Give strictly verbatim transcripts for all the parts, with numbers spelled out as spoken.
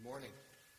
morning.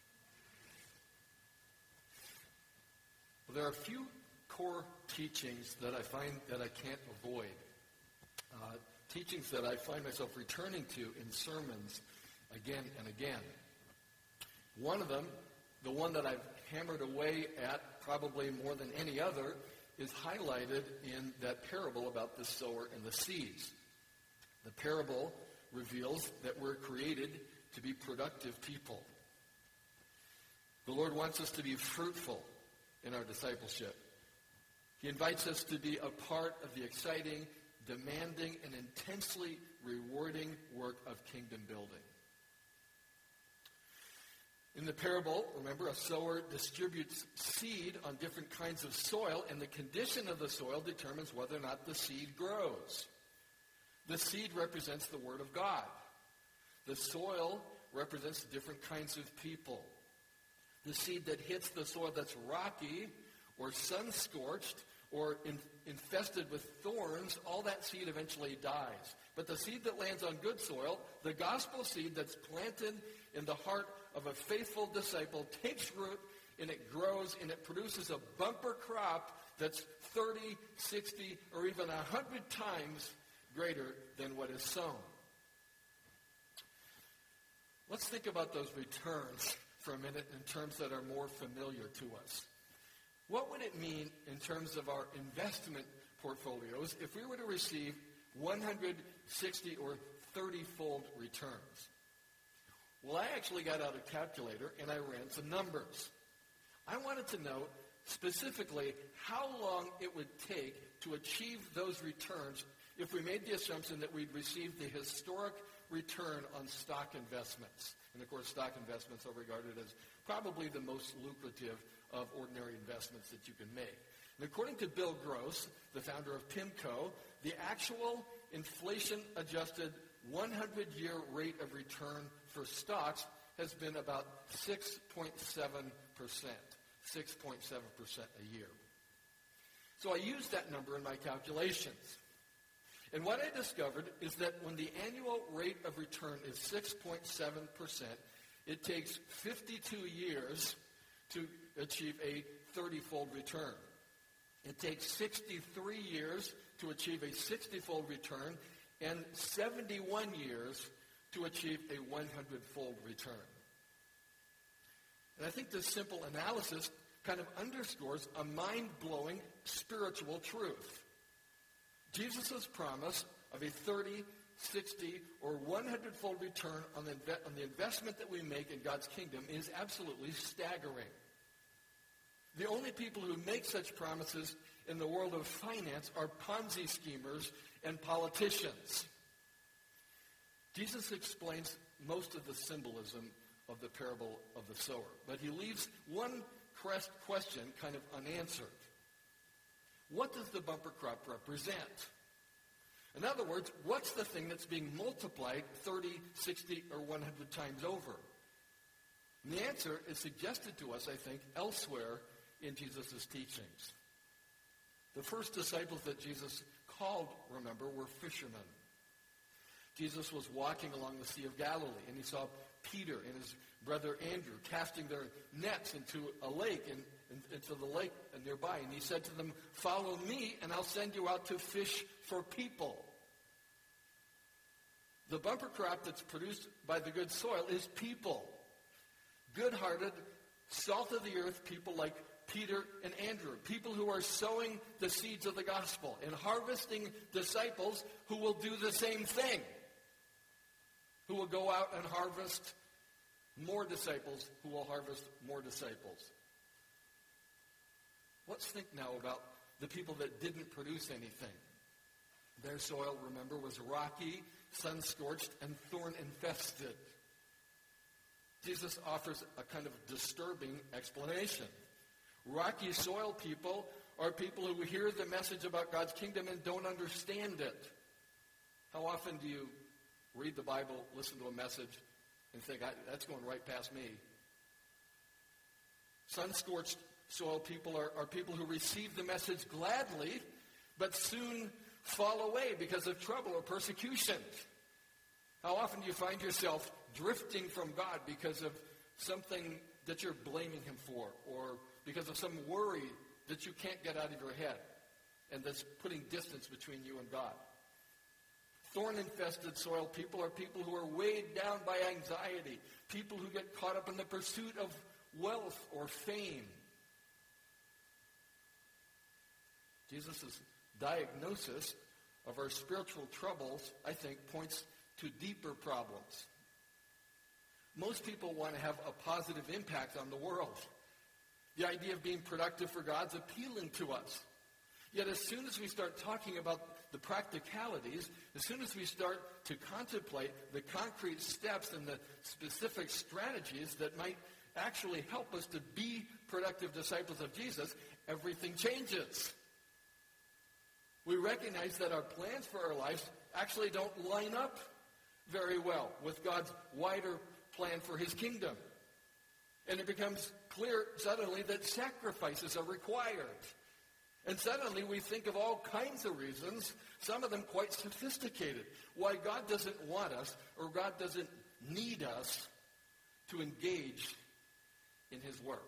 Well, there are a few core teachings that I find that I can't avoid. Uh, teachings that I find myself returning to in sermons again and again. One of them, the one that I've hammered away at probably more than any other, is highlighted in that parable about the sower and the seeds. The parable reveals that we're created to be productive people. The Lord wants us to be fruitful in our discipleship. He invites us to be a part of the exciting, demanding, and intensely rewarding work of kingdom building. In the parable, remember, a sower distributes seed on different kinds of soil, and the condition of the soil determines whether or not the seed grows. The seed represents the Word of God. The soil represents different kinds of people. The seed that hits the soil that's rocky or sun-scorched or in, infested with thorns, all that seed eventually dies. But the seed that lands on good soil, the gospel seed that's planted in the heart of a faithful disciple, takes root and it grows and it produces a bumper crop that's thirty, sixty, or even one hundred times greater than what is sown. Let's think about those returns for a minute in terms that are more familiar to us. What would it mean in terms of our investment portfolios if we were to receive one hundred sixty or thirty-fold returns? Well, I actually got out a calculator and I ran some numbers. I wanted to know specifically how long it would take to achieve those returns if we made the assumption that we'd receive the historic return on stock investments. And of course, stock investments are regarded as probably the most lucrative of ordinary investments that you can make. And according to Bill Gross, the founder of PIMCO, the actual inflation-adjusted hundred-year rate of return for stocks has been about six point seven percent, six point seven percent a year. So I used that number in my calculations. And what I discovered is that when the annual rate of return is six point seven percent, it takes fifty-two years to achieve a thirty-fold return. It takes sixty-three years to achieve a sixty-fold return and seventy-one years to achieve a hundred-fold return. And I think this simple analysis kind of underscores a mind-blowing spiritual truth. Jesus' promise of a thirty, sixty, or hundred-fold return on the, inve- on the investment that we make in God's kingdom is absolutely staggering. The only people who make such promises in the world of finance are Ponzi schemers and politicians. Jesus explains most of the symbolism of the parable of the sower, but he leaves one question kind of unanswered. What does the bumper crop represent? In other words, what's the thing that's being multiplied thirty, sixty, or one hundred times over? And the answer is suggested to us, I think, elsewhere in Jesus' teachings. The first disciples that Jesus called, remember, were fishermen. Jesus was walking along the Sea of Galilee, and he saw Peter and his brother Andrew casting their nets into a lake, and into the lake nearby. And he said to them, "Follow me, and I'll send you out to fish for people." The bumper crop that's produced by the good soil is people. Good-hearted, salt-of-the-earth people like Peter and Andrew. People who are sowing the seeds of the gospel and harvesting disciples who will do the same thing. Who will go out and harvest more disciples who will harvest more disciples. Let's think now about the people that didn't produce anything. Their soil, remember, was rocky, sun-scorched, and thorn-infested. Jesus offers a kind of disturbing explanation. Rocky soil people are people who hear the message about God's kingdom and don't understand it. How often do you read the Bible, listen to a message, and think, that's going right past me? Sun-scorched soil people are, are people who receive the message gladly, but soon fall away because of trouble or persecution. How often do you find yourself drifting from God because of something that you're blaming him for, or because of some worry that you can't get out of your head and that's putting distance between you and God. Thorn-infested soil people are people who are weighed down by anxiety, people who get caught up in the pursuit of wealth or fame. Jesus' diagnosis of our spiritual troubles, I think, points to deeper problems. Most people want to have a positive impact on the world. The idea of being productive for God's appealing to us. Yet as soon as we start talking about the practicalities, as soon as we start to contemplate the concrete steps and the specific strategies that might actually help us to be productive disciples of Jesus, everything changes. We recognize that our plans for our lives actually don't line up very well with God's wider plan for his kingdom. And it becomes clear suddenly that sacrifices are required. And suddenly we think of all kinds of reasons, some of them quite sophisticated, why God doesn't want us or God doesn't need us to engage in his work.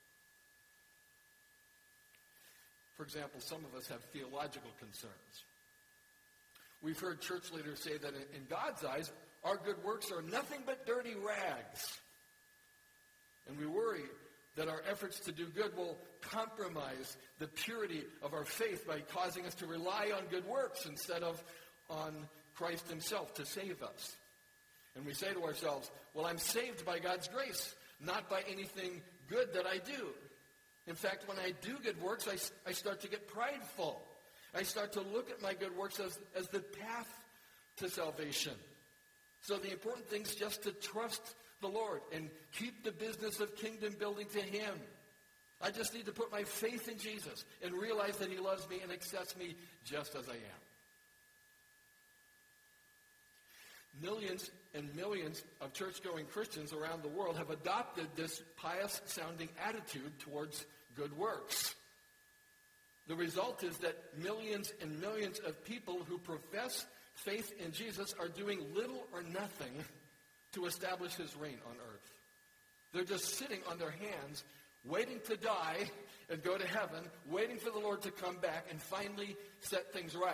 For example, some of us have theological concerns. We've heard church leaders say that in God's eyes, our good works are nothing but dirty rags. And we worry that our efforts to do good will compromise the purity of our faith by causing us to rely on good works instead of on Christ himself to save us. And we say to ourselves, well, I'm saved by God's grace, not by anything good that I do. In fact, when I do good works, I, I start to get prideful. I start to look at my good works as, as the path to salvation. So the important thing is just to trust the Lord and keep the business of kingdom building to him. I just need to put my faith in Jesus and realize that he loves me and accepts me just as I am. Millions and millions of church-going Christians around the world have adopted this pious-sounding attitude towards good works. The result is that millions and millions of people who profess faith in Jesus are doing little or nothing to establish his reign on earth. They're just sitting on their hands, waiting to die and go to heaven, waiting for the Lord to come back and finally set things right.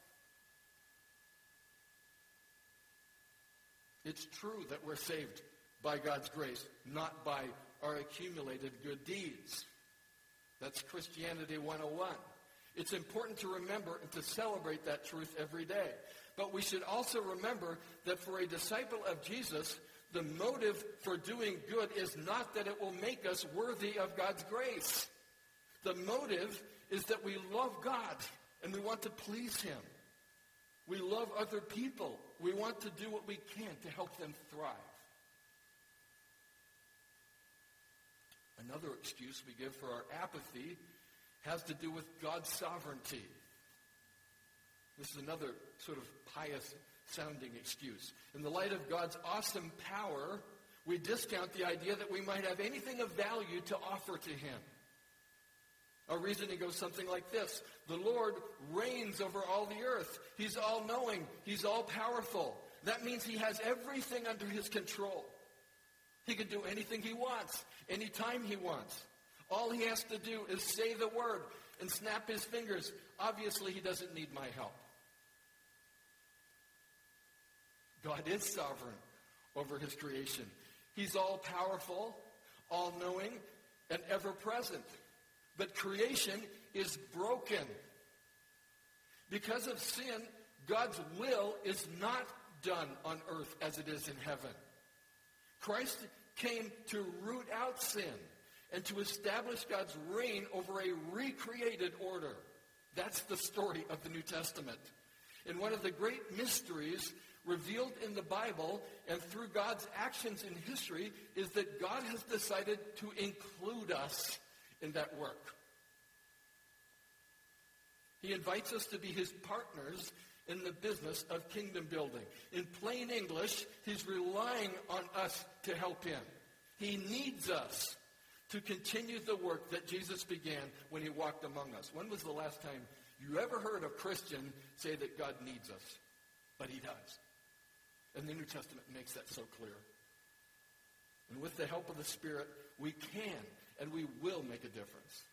It's true that we're saved by God's grace, not by our accumulated good deeds. That's Christianity one oh one. It's important to remember and to celebrate that truth every day. But we should also remember that for a disciple of Jesus, the motive for doing good is not that it will make us worthy of God's grace. The motive is that we love God and we want to please him. We love other people. We want to do what we can to help them thrive. Another excuse we give for our apathy has to do with God's sovereignty. This is another sort of pious-sounding excuse. In the light of God's awesome power, we discount the idea that we might have anything of value to offer to him. Our reasoning goes something like this. The Lord reigns over all the earth. He's all-knowing. He's all-powerful. That means he has everything under his control. He can do anything he wants, anytime he wants. All he has to do is say the word and snap his fingers. Obviously, he doesn't need my help. God is sovereign over his creation. He's all-powerful, all-knowing, and ever-present. But creation is broken. Because of sin, God's will is not done on earth as it is in heaven. Christ came to root out sin and to establish God's reign over a recreated order. That's the story of the New Testament. And one of the great mysteries revealed in the Bible and through God's actions in history is that God has decided to include us in that work. He invites us to be his partners in the business of kingdom building. In plain English, he's relying on us to help him. He needs us to continue the work that Jesus began when he walked among us. When was the last time you ever heard a Christian say that God needs us? But he does. And the New Testament makes that so clear. And with the help of the Spirit, we can and we will make a difference.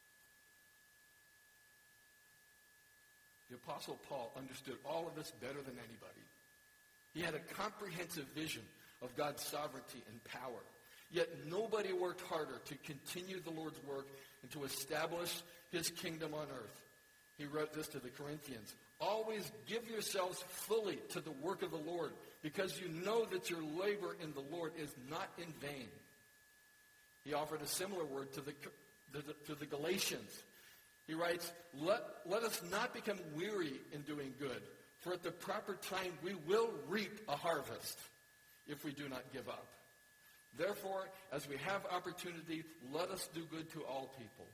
The Apostle Paul understood all of this better than anybody. He had a comprehensive vision of God's sovereignty and power. Yet nobody worked harder to continue the Lord's work and to establish his kingdom on earth. He wrote this to the Corinthians. Always give yourselves fully to the work of the Lord, because you know that your labor in the Lord is not in vain. He offered a similar word to the, to the Galatians. He writes, let, let us not become weary in doing good, for at the proper time we will reap a harvest if we do not give up. Therefore, as we have opportunity, let us do good to all people.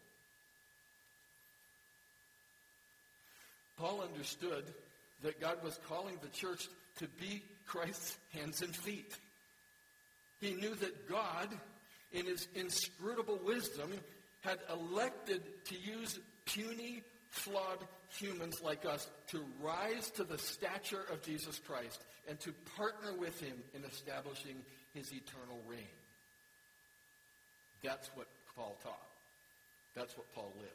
Paul understood that God was calling the church to be Christ's hands and feet. He knew that God, in his inscrutable wisdom, had elected to use puny, flawed humans like us to rise to the stature of Jesus Christ and to partner with him in establishing his eternal reign. That's what Paul taught. That's what Paul lived.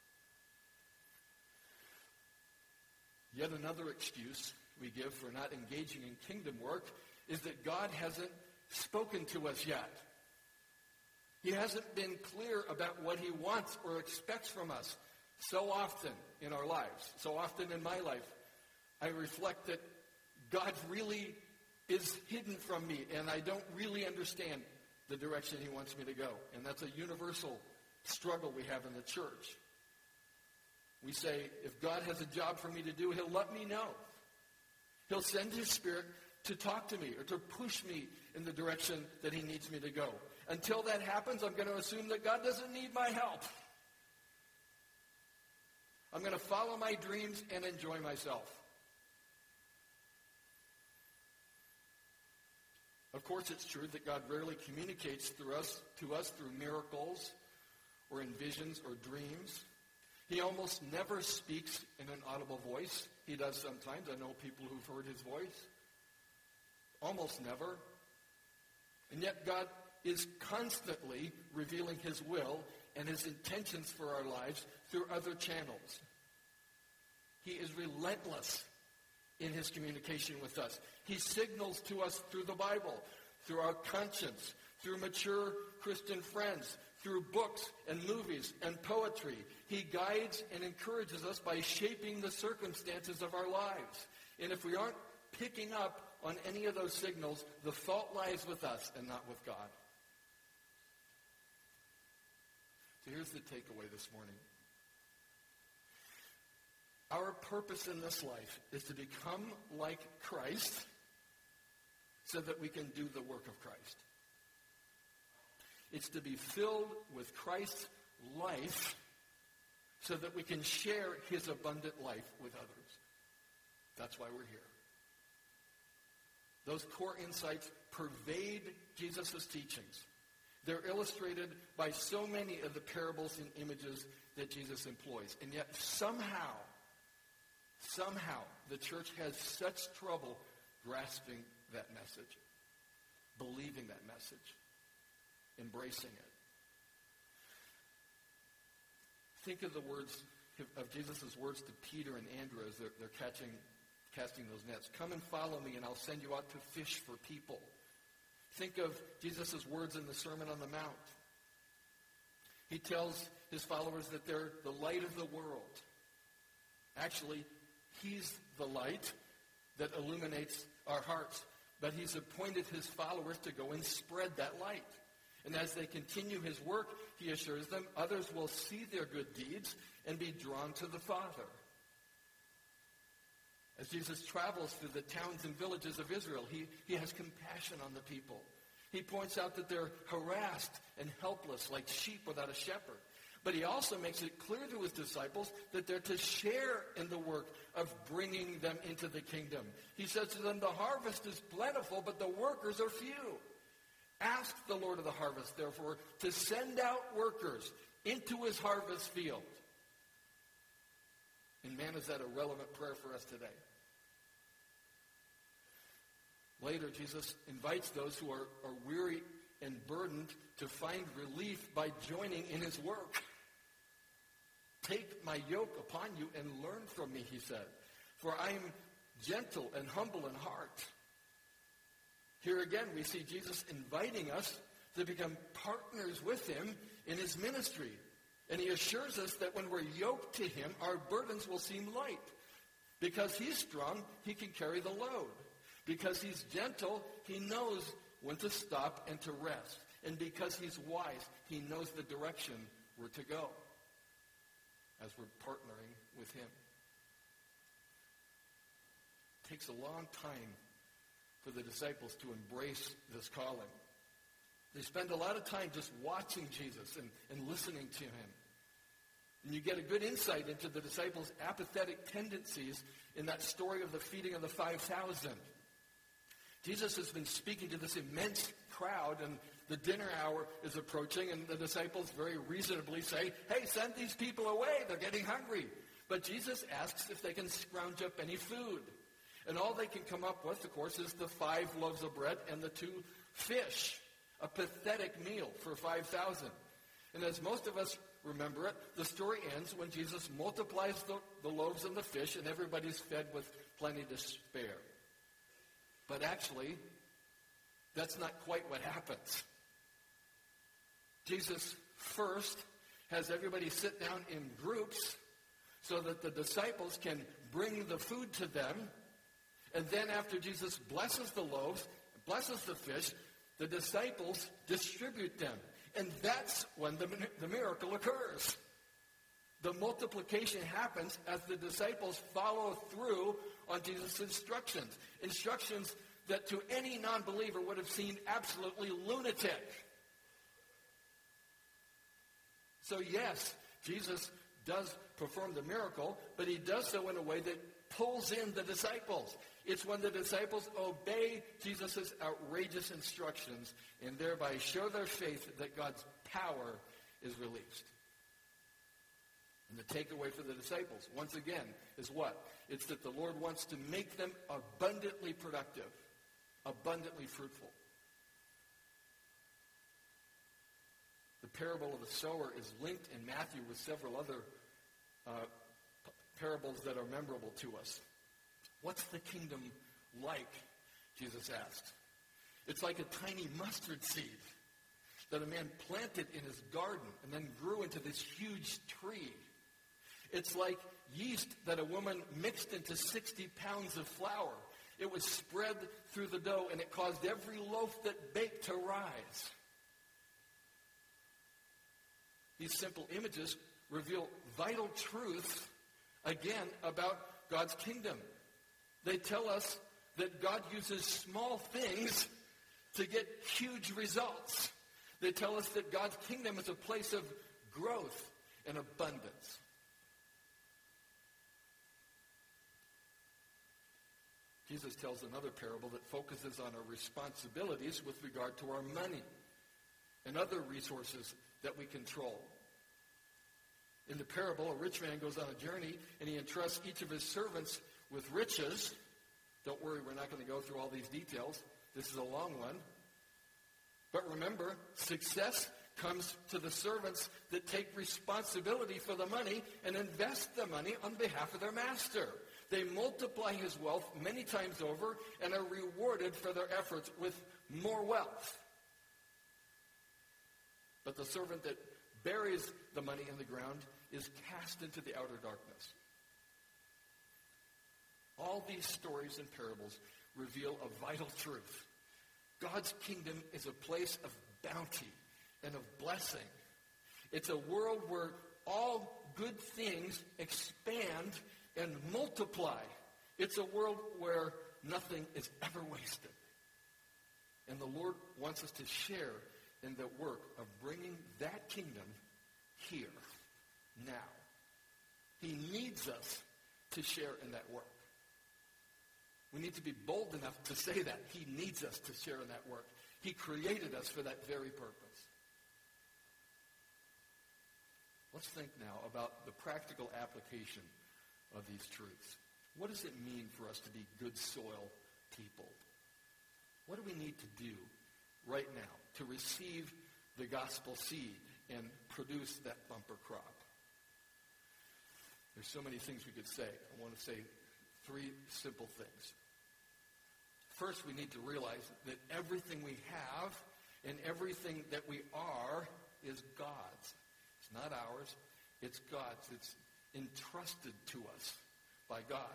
Yet another excuse we give for not engaging in kingdom work is that God hasn't spoken to us yet. He hasn't been clear about what he wants or expects from us. So often in our lives, so often in my life, I reflect that God really is hidden from me, and I don't really understand the direction he wants me to go. And that's a universal struggle we have in the church. We say, if God has a job for me to do, he'll let me know. He'll send his Spirit to talk to me or to push me in the direction that he needs me to go. Until that happens, I'm going to assume that God doesn't need my help. I'm going to follow my dreams and enjoy myself. Of course, it's true that God rarely communicates through us, to us through miracles or in visions or dreams. He almost never speaks in an audible voice. He does sometimes. I know people who've heard his voice. Almost never. And yet God is constantly revealing his will and his intentions for our lives through other channels. He is relentless in his communication with us. He signals to us through the Bible, through our conscience, through mature Christian friends, through books and movies and poetry. He guides and encourages us by shaping the circumstances of our lives. And if we aren't picking up on any of those signals, the fault lies with us and not with God. So here's the takeaway this morning. Our purpose in this life is to become like Christ so that we can do the work of Christ. It's to be filled with Christ's life so that we can share his abundant life with others. That's why we're here. Those core insights pervade Jesus' teachings. They're illustrated by so many of the parables and images that Jesus employs. And yet somehow, somehow, the church has such trouble grasping that message, believing that message, embracing it. Think of the words of Jesus' words to Peter and Andrew as they're, they're catching, casting those nets. Come and follow me, and I'll send you out to fish for people. Think of Jesus' words in the Sermon on the Mount. He tells his followers that they're the light of the world. Actually, he's the light that illuminates our hearts. But he's appointed his followers to go and spread that light. And as they continue his work, he assures them others will see their good deeds and be drawn to the Father. As Jesus travels through the towns and villages of Israel, he, he has compassion on the people. He points out that they're harassed and helpless like sheep without a shepherd. But he also makes it clear to his disciples that they're to share in the work of bringing them into the kingdom. He says to them, the harvest is plentiful, but the workers are few. Ask the Lord of the harvest, therefore, to send out workers into his harvest field. And man, is that a relevant prayer for us today? Later, Jesus invites those who are, are weary and burdened to find relief by joining in his work. Take my yoke upon you and learn from me, he said, for I am gentle and humble in heart. Here again, we see Jesus inviting us to become partners with him in his ministry. And he assures us that when we're yoked to him, our burdens will seem light. Because he's strong, he can carry the load. Because he's gentle, he knows when to stop and to rest. And because he's wise, he knows the direction we're to go as we're partnering with him. It takes a long time for the disciples to embrace this calling. They spend a lot of time just watching Jesus and, and listening to him. And you get a good insight into the disciples' apathetic tendencies in that story of the feeding of the five thousand. Jesus has been speaking to this immense crowd, and the dinner hour is approaching, and the disciples very reasonably say, hey, send these people away. They're getting hungry. But Jesus asks if they can scrounge up any food. And all they can come up with, of course, is the five loaves of bread and the two fish. A pathetic meal for five thousand. And as most of us remember it, the story ends when Jesus multiplies the, the loaves and the fish, and everybody's fed with plenty to spare. But actually, that's not quite what happens. Jesus first has everybody sit down in groups so that the disciples can bring the food to them. And then after Jesus blesses the loaves, blesses the fish, the disciples distribute them. And that's when the, the miracle occurs. The multiplication happens as the disciples follow through on Jesus' instructions. Instructions that to any non-believer would have seemed absolutely lunatic. So yes, Jesus does perform the miracle, but he does so in a way that pulls in the disciples. It's when the disciples obey Jesus' outrageous instructions and thereby show their faith that God's power is released. And the takeaway for the disciples, once again, is what? It's that the Lord wants to make them abundantly productive, abundantly fruitful. The parable of the sower is linked in Matthew with several other uh, p- parables that are memorable to us. What's the kingdom like? Jesus asked. It's like a tiny mustard seed that a man planted in his garden and then grew into this huge tree. It's like yeast that a woman mixed into sixty pounds of flour. It was spread through the dough, and it caused every loaf that baked to rise. These simple images reveal vital truths, again, about God's kingdom. They tell us that God uses small things to get huge results. They tell us that God's kingdom is a place of growth and abundance. Jesus tells another parable that focuses on our responsibilities with regard to our money and other resources that we control. In the parable, a rich man goes on a journey, and he entrusts each of his servants with riches. Don't worry, we're not going to go through all these details. This is a long one. But remember, success comes to the servants that take responsibility for the money and invest the money on behalf of their master. They multiply his wealth many times over and are rewarded for their efforts with more wealth. But the servant that buries the money in the ground is cast into the outer darkness. All these stories and parables reveal a vital truth. God's kingdom is a place of bounty and of blessing. It's a world where all good things expand and multiply. It's a world where nothing is ever wasted. And the Lord wants us to share in the work of bringing that kingdom here, now. He needs us to share in that work. We need to be bold enough to say that. He needs us to share in that work. He created us for that very purpose. Let's think now about the practical application of these truths. What does it mean for us to be good soil people? What do we need to do right now to receive the gospel seed and produce that bumper crop. There's so many things we could say. I want to say three simple things. First, we need to realize that everything we have and everything that we are is God's. It's not ours. It's God's. It's entrusted to us by God.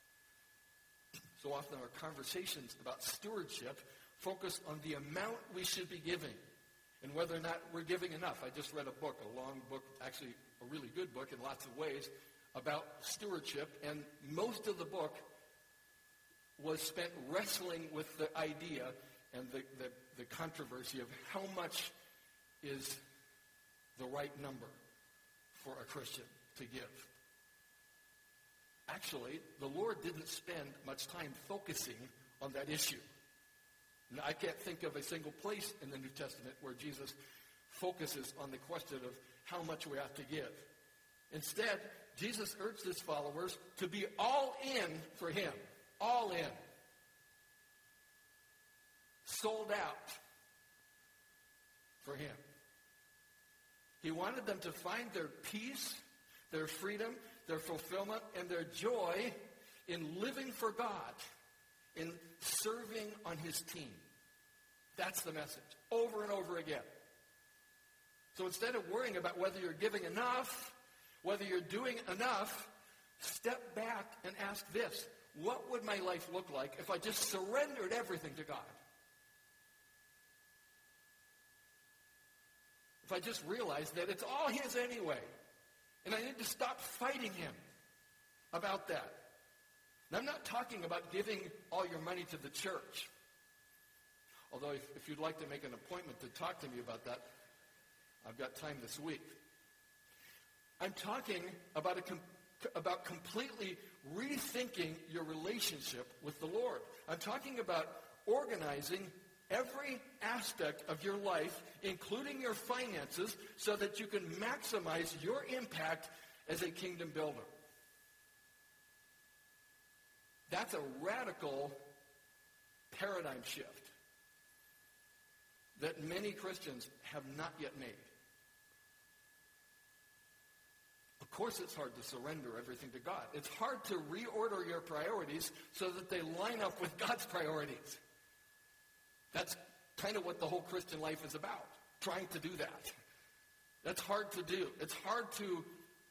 So often our conversations about stewardship focus on the amount we should be giving and whether or not we're giving enough. I just read a book, a long book, actually a really good book in lots of ways, about stewardship, and most of the book was spent wrestling with the idea and the, the, the controversy of how much is the right number for a Christian to give. Actually, the Lord didn't spend much time focusing on that issue. Now, I can't think of a single place in the New Testament where Jesus focuses on the question of how much we have to give. Instead, Jesus urged his followers to be all in for him. All in. Sold out for him. He wanted them to find their peace, their freedom, their fulfillment, and their joy in living for God, in serving on his team. That's the message, over and over again. So instead of worrying about whether you're giving enough, whether you're doing enough, step back and ask this: what would my life look like if I just surrendered everything to God? If I just realized that it's all his anyway, and I need to stop fighting him about that. And I'm not talking about giving all your money to the church. Although if, if you'd like to make an appointment to talk to me about that, I've got time this week. I'm talking about a com- about completely rethinking your relationship with the Lord. I'm talking about organizing every aspect of your life, including your finances, so that you can maximize your impact as a kingdom builder. That's a radical paradigm shift that many Christians have not yet made. Of course it's hard to surrender everything to God. It's hard to reorder your priorities so that they line up with God's priorities. That's kind of what the whole Christian life is about, trying to do that. That's hard to do. It's hard to,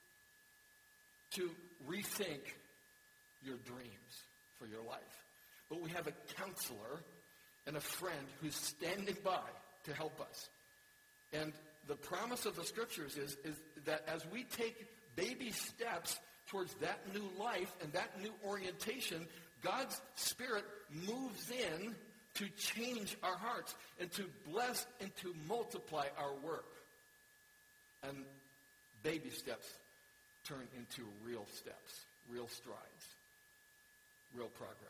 to rethink your dreams for your life. But we have a counselor and a friend who's standing by to help us. And the promise of the Scriptures is, is that as we take baby steps towards that new life and that new orientation, God's Spirit moves in to change our hearts and to bless and to multiply our work. And baby steps turn into real steps, real strides, real progress.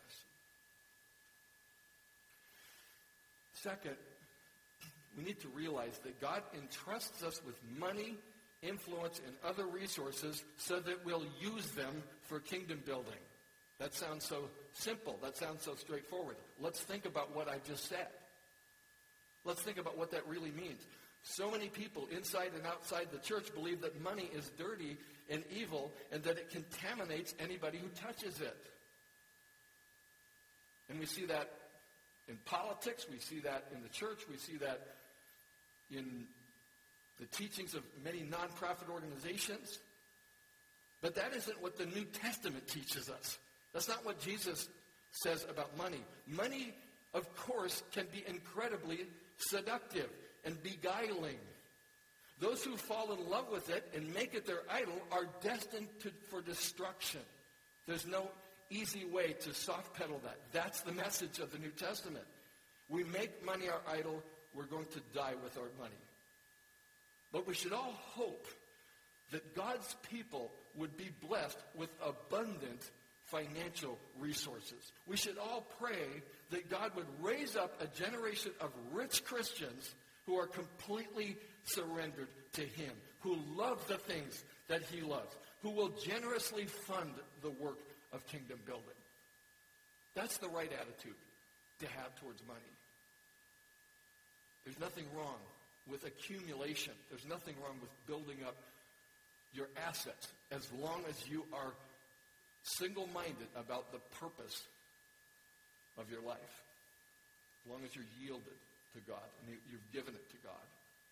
Second, we need to realize that God entrusts us with money, influence, and other resources so that we'll use them for kingdom building. That sounds so simple. That sounds so straightforward. Let's think about what I just said. Let's think about what that really means. So many people inside and outside the church believe that money is dirty and evil and that it contaminates anybody who touches it. And we see that in politics. We see that in the church. We see that in the teachings of many nonprofit organizations. But that isn't what the New Testament teaches us. That's not what Jesus says about money. Money, of course, can be incredibly seductive and beguiling. Those who fall in love with it and make it their idol are destined to, for destruction. There's no easy way to soft pedal that. That's the message of the New Testament. We make money our idol, we're going to die with our money. But we should all hope that God's people would be blessed with abundant financial resources. We should all pray that God would raise up a generation of rich Christians who are completely surrendered to him, who love the things that he loves, who will generously fund the work of kingdom building. That's the right attitude to have towards money. There's nothing wrong with accumulation. There's nothing wrong with building up your assets as long as you are single-minded about the purpose of your life. As long as you're yielded to God and you, you've given it to God.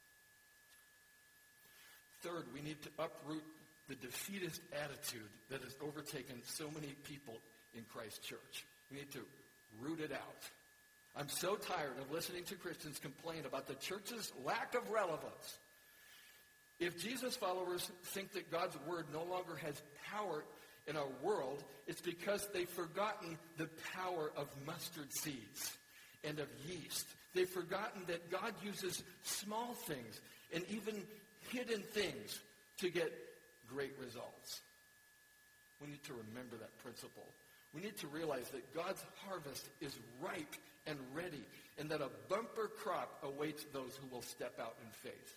Third, we need to uproot the defeatist attitude that has overtaken so many people in Christ Church. We need to root it out. I'm so tired of listening to Christians complain about the church's lack of relevance. If Jesus followers think that God's word no longer has power in our world, it's because they've forgotten the power of mustard seeds and of yeast. They've forgotten that God uses small things and even hidden things to get great results. We need to remember that principle. We need to realize that God's harvest is ripe and ready, and that a bumper crop awaits those who will step out in faith.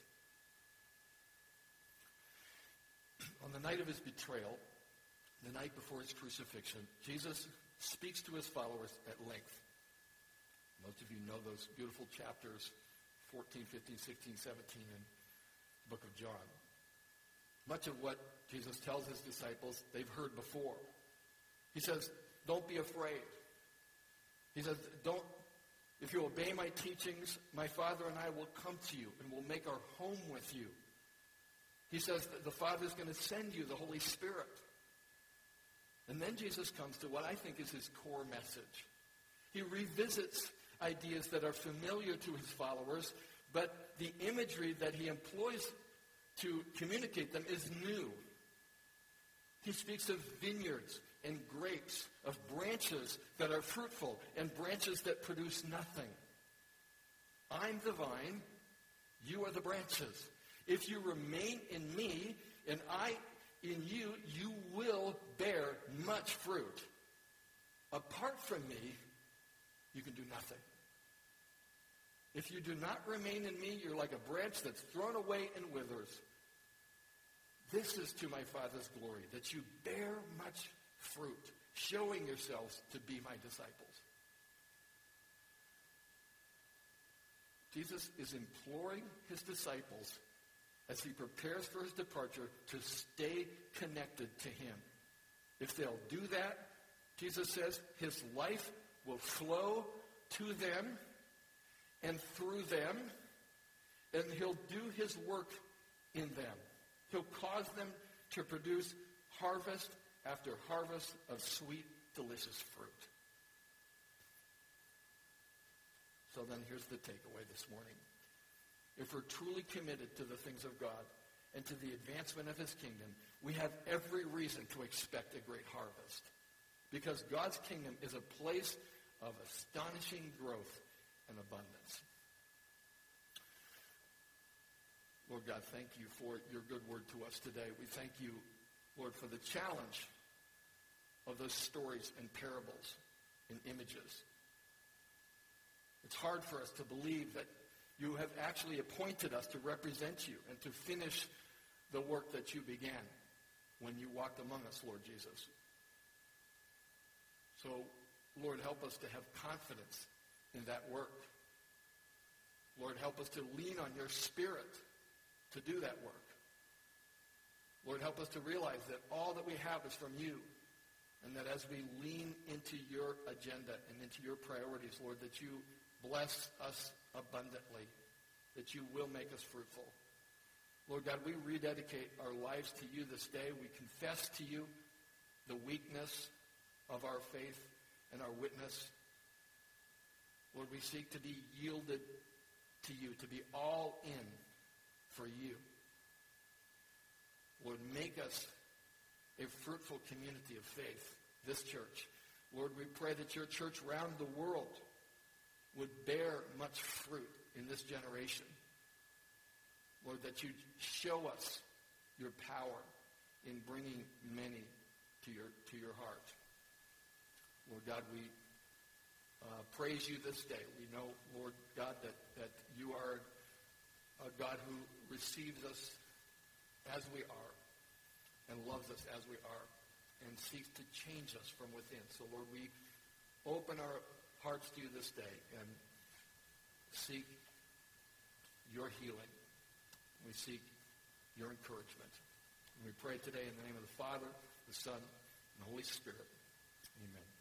On the night of his betrayal, the night before his crucifixion, Jesus speaks to his followers at length. Most of you know those beautiful chapters, fourteen, fifteen, sixteen, seventeen in the book of John. Much of what Jesus tells his disciples, they've heard before. He says, don't be afraid. He says, don't, if you obey my teachings, my Father and I will come to you and will make our home with you. He says that the Father is going to send you the Holy Spirit. And then Jesus comes to what I think is his core message. He revisits ideas that are familiar to his followers, but the imagery that he employs to communicate them is new. He speaks of vineyards and grapes, of branches that are fruitful and branches that produce nothing. I'm the vine, you are the branches. If you remain in me and I in you, you will bear much fruit. Apart from me, you can do nothing. If you do not remain in me, you're like a branch that's thrown away and withers. This is to my Father's glory, that you bear much fruit, showing yourselves to be my disciples. Jesus is imploring his disciples as he prepares for his departure to stay connected to him. If they'll do that, Jesus says his life will flow to them and through them, and he'll do his work in them. He'll cause them to produce harvest after harvest of sweet, delicious fruit. So then here's the takeaway this morning. If we're truly committed to the things of God and to the advancement of his kingdom, we have every reason to expect a great harvest. Because God's kingdom is a place of astonishing growth and abundance. Lord God, thank you for your good word to us today. We thank you, Lord, for the challenge of those stories and parables and images. It's hard for us to believe that you have actually appointed us to represent you and to finish the work that you began when you walked among us, Lord Jesus. So, Lord, help us to have confidence in that work. Lord, help us to lean on your Spirit to do that work. Lord, help us to realize that all that we have is from you, and that as we lean into your agenda and into your priorities, Lord, that you bless us abundantly, that you will make us fruitful. Lord God, we rededicate our lives to you this day. We confess to you the weakness of our faith and our witness. Lord, we seek to be yielded to you, to be all in for you. Lord, make us a fruitful community of faith, this church. Lord, we pray that your church around the world would bear much fruit in this generation. Lord, that you show us your power in bringing many to your to your heart. Lord God, we uh, praise you this day. We know, Lord God, that, that you are a God who receives us as we are and loves us as we are and seeks to change us from within. So, Lord, we open our hearts to you this day and seek your healing. We seek your encouragement. And we pray today in the name of the Father, the Son, and the Holy Spirit. Amen.